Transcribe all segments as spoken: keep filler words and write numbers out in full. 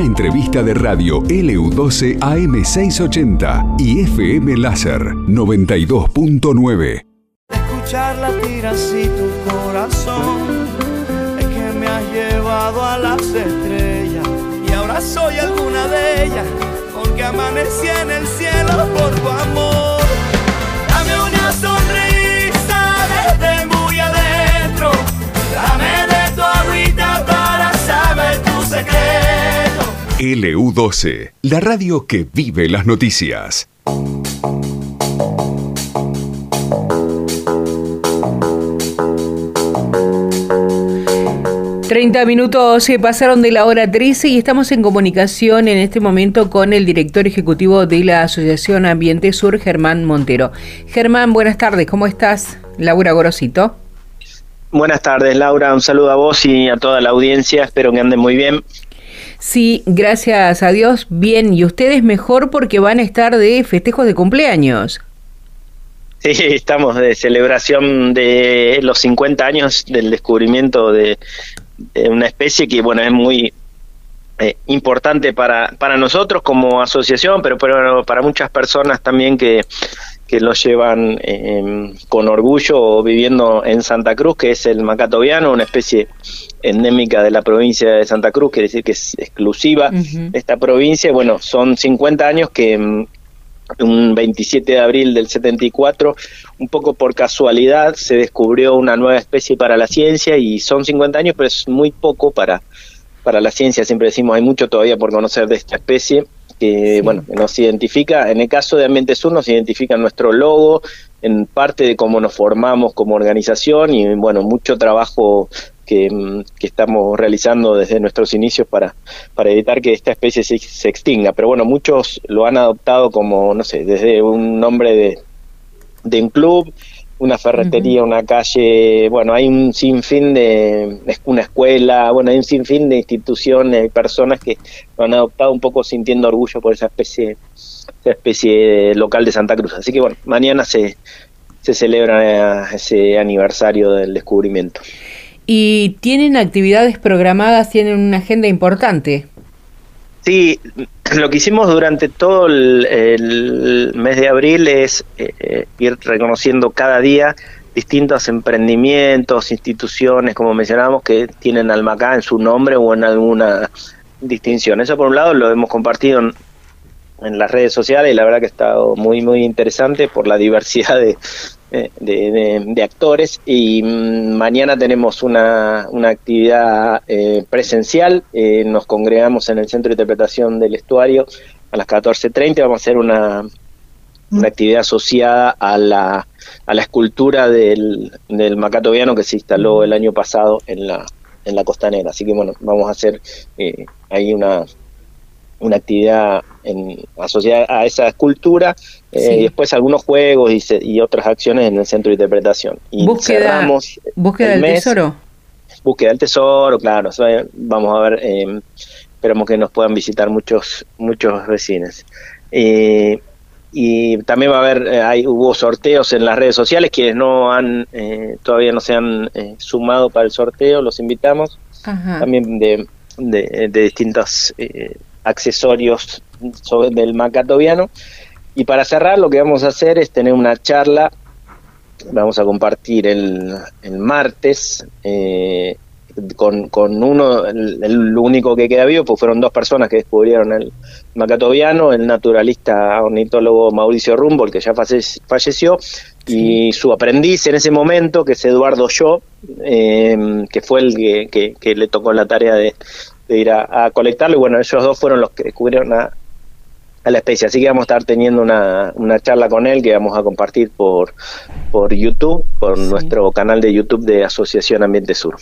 entrevista de radio L U doce A M seiscientos ochenta y F M Láser noventa y dos punto nueve. Escuchar latir así tu corazón es que me has llevado a las estrellas y ahora soy alguna de ellas porque amanecí en el cielo por tu amor. Dame una sonrisa desde muy adentro, dame de tu agüita para saber tu secreto. L U doce, la radio que vive las noticias. treinta minutos se pasaron de la hora trece y estamos en comunicación en este momento con el director ejecutivo de la Asociación Ambiente Sur, Germán Montero. Germán, buenas tardes, ¿cómo estás? Laura Gorosito. Buenas tardes, Laura, un saludo a vos y a toda la audiencia, espero que anden muy bien. Sí, gracias a Dios, bien, y ustedes mejor porque van a estar de festejos de cumpleaños. Sí, estamos de celebración de los cincuenta años del descubrimiento de, de una especie que, bueno, es muy eh, importante para, para nosotros como asociación, pero, pero para muchas personas también que, que lo llevan eh, con orgullo viviendo en Santa Cruz, que es el macato viano, una especie endémica de la provincia de Santa Cruz, quiere decir que es exclusiva uh-huh. de esta provincia. Bueno, son cincuenta años que un veintisiete de abril del setenta y cuatro, un poco por casualidad, se descubrió una nueva especie para la ciencia y son cincuenta años, pero es muy poco para, para la ciencia. Siempre decimos, hay mucho todavía por conocer de esta especie que, sí. bueno, nos identifica. En el caso de Ambiente Sur nos identifica nuestro logo, en parte de cómo nos formamos como organización y, bueno, mucho trabajo que, que estamos realizando desde nuestros inicios para, para evitar que esta especie se, se extinga. Pero bueno, muchos lo han adoptado como, no sé, desde un nombre de, de un club, una ferretería, uh-huh. una calle, bueno, hay un sinfín de, una escuela, bueno, hay un sinfín de instituciones, personas que lo han adoptado un poco sintiendo orgullo por esa especie, esa especie local de Santa Cruz. Así que bueno, mañana se, se celebra ese aniversario del descubrimiento. ¿Y tienen actividades programadas, tienen una agenda importante? Sí, lo que hicimos durante todo el, el mes de abril es eh, ir reconociendo cada día distintos emprendimientos, instituciones, como mencionábamos, que tienen Almacá en su nombre o en alguna distinción. Eso por un lado lo hemos compartido en, en las redes sociales y la verdad que ha estado muy, muy interesante por la diversidad de... De, de, de actores y mmm, mañana tenemos una, una actividad eh, presencial, eh, nos congregamos en el Centro de Interpretación del Estuario a las catorce treinta, vamos a hacer una, una actividad asociada a la, a la escultura del, del macato viano que se instaló el año pasado en la, en la Costanera, así que bueno, vamos a hacer eh, ahí una una actividad en, asociada a esa escultura, eh, sí. y después algunos juegos y, se, y otras acciones en el Centro de Interpretación. Y búsqueda, cerramos ¿Búsqueda del mes, tesoro? Búsqueda del tesoro, claro. Vamos a ver, eh, esperamos que nos puedan visitar muchos muchos vecinos. Eh, y también va a haber, eh, hay, hubo sorteos en las redes sociales, quienes no han eh, todavía no se han eh, sumado para el sorteo, los invitamos. Ajá. También de, de, de distintos... Eh, accesorios sobre del macato viano. Y para cerrar lo que vamos a hacer es tener una charla, vamos a compartir el, el martes eh, con, con uno, el, el único que queda vivo, pues fueron dos personas que descubrieron el macato viano, el naturalista ornitólogo Mauricio Rumbold, que ya falleció, sí. y su aprendiz en ese momento, que es Eduardo Yo, eh, que fue el que, que, que le tocó la tarea de de ir a, a colectarlo, y bueno, ellos dos fueron los que descubrieron a, a la especie, así que vamos a estar teniendo una, una charla con él que vamos a compartir por, por YouTube, por sí. nuestro canal de YouTube de Asociación Ambiente Sur.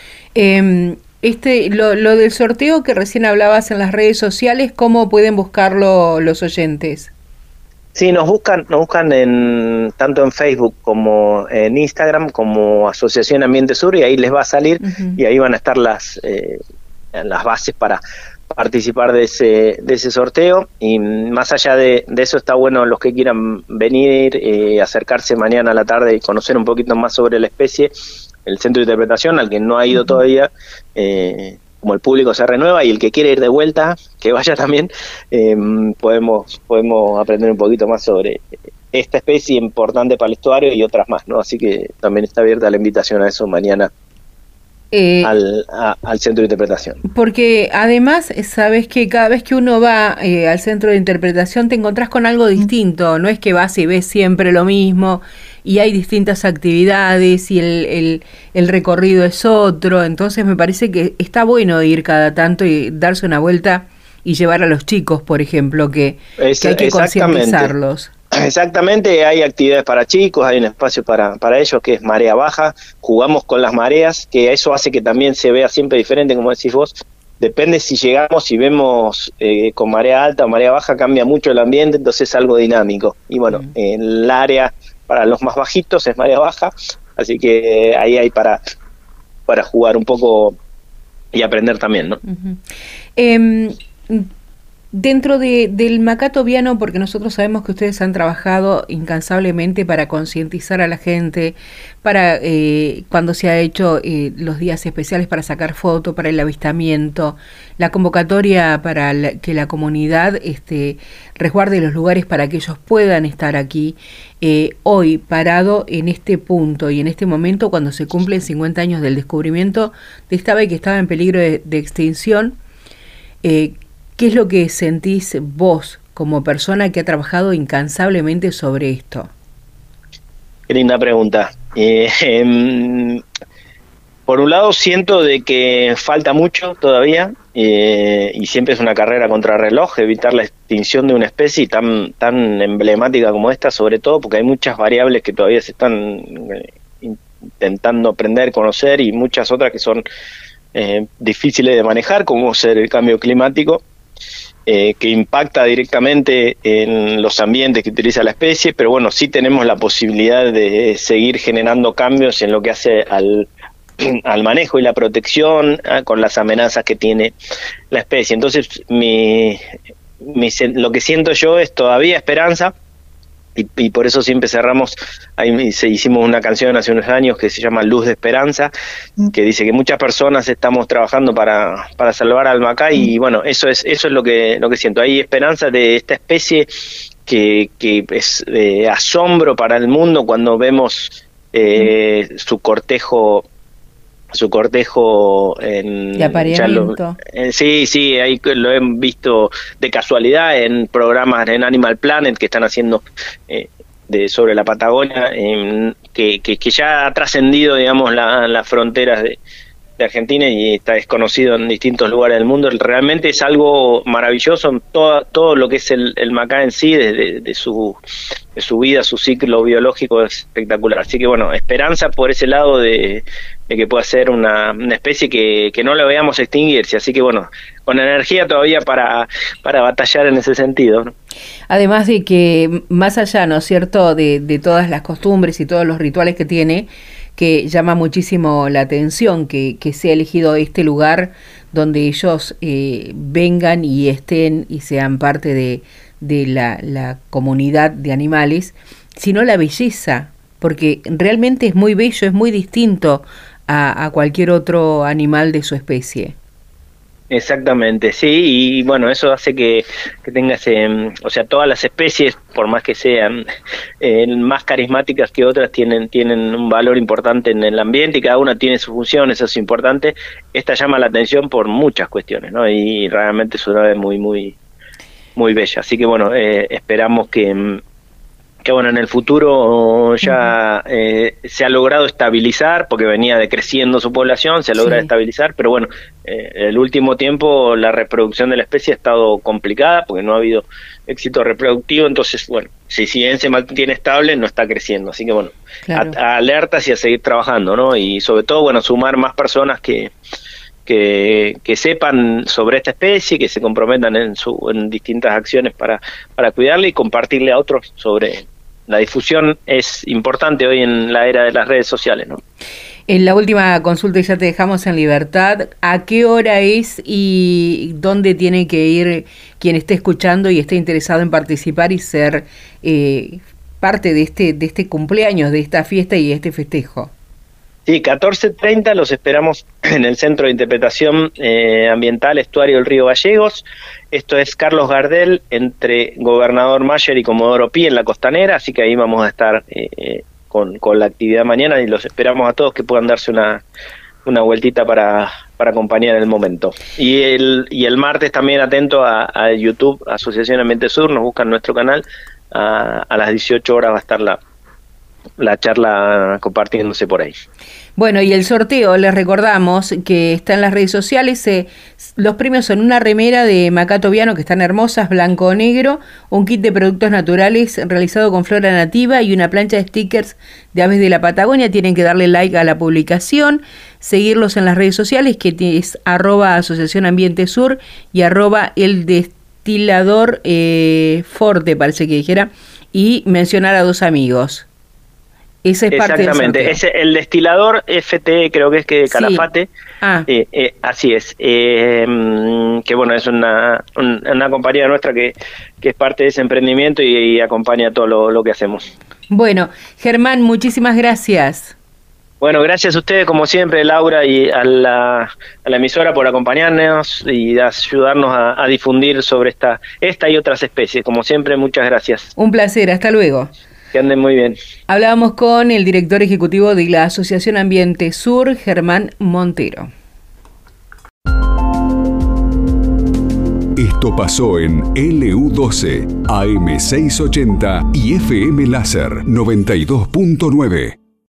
Eh, este, lo, lo del sorteo que recién hablabas en las redes sociales, ¿cómo pueden buscarlo los oyentes? Sí, nos buscan, nos buscan en tanto en Facebook como en Instagram como Asociación Ambiente Sur, y ahí les va a salir, uh-huh. y ahí van a estar las... Eh, las bases para participar de ese de ese sorteo. Y más allá de, de eso, está bueno los que quieran venir, eh, acercarse mañana a la tarde y conocer un poquito más sobre la especie, el Centro de Interpretación, al que no ha ido uh-huh. todavía, eh, como el público se renueva y el que quiere ir de vuelta, que vaya también, eh, podemos, podemos aprender un poquito más sobre esta especie importante para el estuario y otras más, ¿no? Así que también está abierta la invitación a eso mañana. Eh, al, a, al centro de interpretación. Porque además, sabes que cada vez que uno va eh, al centro de interpretación te encontrás con algo distinto, no es que vas y ves siempre lo mismo y hay distintas actividades y el, el, el recorrido es otro, entonces me parece que está bueno ir cada tanto y darse una vuelta y llevar a los chicos, por ejemplo, que, es, que hay que concientizarlos. Exactamente, hay actividades para chicos, hay un espacio para, para ellos que es marea baja, jugamos con las mareas, que eso hace que también se vea siempre diferente, como decís vos, depende si llegamos y vemos eh, con marea alta o marea baja, cambia mucho el ambiente, entonces es algo dinámico, y bueno, uh-huh. el área para los más bajitos es marea baja, así que ahí hay para, para jugar un poco y aprender también, ¿no? Uh-huh. Eh, Dentro de, del Macato Viano, porque nosotros sabemos que ustedes han trabajado incansablemente para concientizar a la gente, para eh, cuando se ha hecho eh, los días especiales para sacar fotos, para el avistamiento, la convocatoria para la, que la comunidad este, resguarde los lugares para que ellos puedan estar aquí. Eh, hoy, parado en este punto y en este momento, cuando se cumplen cincuenta años del descubrimiento de esta ave que estaba en peligro de, de extinción, eh, ¿qué es lo que sentís vos como persona que ha trabajado incansablemente sobre esto? Qué linda pregunta. Eh, eh, por un lado siento de que falta mucho todavía eh, y siempre es una carrera contra reloj evitar la extinción de una especie tan tan emblemática como esta, sobre todo porque hay muchas variables que todavía se están eh, intentando aprender, conocer, y muchas otras que son eh, difíciles de manejar, como ser el cambio climático. Eh, que impacta directamente en los ambientes que utiliza la especie, pero bueno, sí tenemos la posibilidad de seguir generando cambios en lo que hace al, al manejo y la protección eh, con las amenazas que tiene la especie. Entonces, mi, mi, lo que siento yo es todavía esperanza, y, y por eso siempre cerramos, ahí se hicimos una canción hace unos años que se llama Luz de Esperanza, que dice que muchas personas estamos trabajando para, para salvar al Macay, y bueno, eso es eso es lo que lo que siento. Hay esperanza de esta especie que, que es de asombro para el mundo cuando vemos eh, su cortejo su cortejo en de apareamiento. Eh, sí, sí, ahí lo he visto de casualidad en programas en Animal Planet que están haciendo eh, de sobre la Patagonia, eh, que, que, que ya ha trascendido, digamos, la, las fronteras de, de Argentina y está desconocido en distintos lugares del mundo. Realmente es algo maravilloso en todo, todo lo que es el, el Macá en sí, de, de, de su de su vida, su ciclo biológico es espectacular. Así que bueno, esperanza por ese lado de, de que pueda ser una, una especie que, que no la veamos extinguirse. Así que bueno, con energía todavía para, para batallar en ese sentido, ¿no? Además de que más allá, ¿no es cierto?, de, de todas las costumbres y todos los rituales que tiene, que llama muchísimo la atención que, que se ha elegido este lugar donde ellos eh, vengan y estén y sean parte de, de la, la comunidad de animales, sino la belleza, porque realmente es muy bello, es muy distinto a, a cualquier otro animal de su especie. Exactamente, sí, y bueno, eso hace que, que tengas, eh, o sea, todas las especies, por más que sean eh, más carismáticas que otras, tienen tienen un valor importante en el ambiente y cada una tiene su función, eso es importante. Esta llama la atención por muchas cuestiones, ¿no? Y realmente es una ave muy, muy, muy bella. Así que bueno, eh, esperamos que... que bueno, en el futuro ya eh, se ha logrado estabilizar, porque venía decreciendo su población, se ha logrado sí. estabilizar, pero bueno, eh, el último tiempo la reproducción de la especie ha estado complicada, porque no ha habido éxito reproductivo, entonces bueno, si, si bien se mantiene estable, no está creciendo, así que bueno, claro. a, a alertas y a seguir trabajando, ¿no? Y sobre todo, bueno, sumar más personas que... Que, que sepan sobre esta especie, que se comprometan en, su, en distintas acciones para, para cuidarla y compartirle a otros sobre la difusión. Es importante hoy en la era de las redes sociales, ¿no? En la última consulta, y ya te dejamos en libertad, ¿a qué hora es y dónde tiene que ir quien esté escuchando y esté interesado en participar y ser eh, parte de este, de este cumpleaños, de esta fiesta y este festejo? Sí, catorce treinta los esperamos en el Centro de Interpretación eh, Ambiental Estuario del Río Gallegos. Esto es Carlos Gardel, entre Gobernador Mayer y Comodoro Pi, en la Costanera, así que ahí vamos a estar eh, con, con la actividad mañana, y los esperamos a todos que puedan darse una, una vueltita para, para acompañar el momento. Y el, y el martes también atento a, a YouTube, Asociación Ambiente Sur, nos buscan nuestro canal, a, a las dieciocho horas va a estar la la charla compartiéndose por ahí. Bueno, y el sorteo, les recordamos que está en las redes sociales. Eh, los premios son una remera de Macato Viano, que están hermosas, blanco o negro, un kit de productos naturales realizado con flora nativa y una plancha de stickers de aves de la Patagonia. Tienen que darle like a la publicación, seguirlos en las redes sociales, que es arroba Asociación Ambiente Sur y arroba el destilador eh, Forte, parece que dijera, y mencionar a dos amigos. Ese es parte Exactamente, es el destilador F T E, creo que es que de Calafate. Sí. Ah. Eh, eh, así es. Eh, que bueno, es una, un, una compañía nuestra que, que es parte de ese emprendimiento y, y acompaña todo lo, lo que hacemos. Bueno, Germán, muchísimas gracias. Bueno, gracias a ustedes, como siempre, Laura, y a la, a la emisora por acompañarnos y ayudarnos a, a difundir sobre esta, esta y otras especies. Como siempre, muchas gracias. Un placer, hasta luego. Que anden muy bien. Hablábamos con el director ejecutivo de la Asociación Ambiente Sur, Germán Montero. Esto pasó en L U doce, A M seiscientos ochenta y F M Láser noventa y dos punto nueve.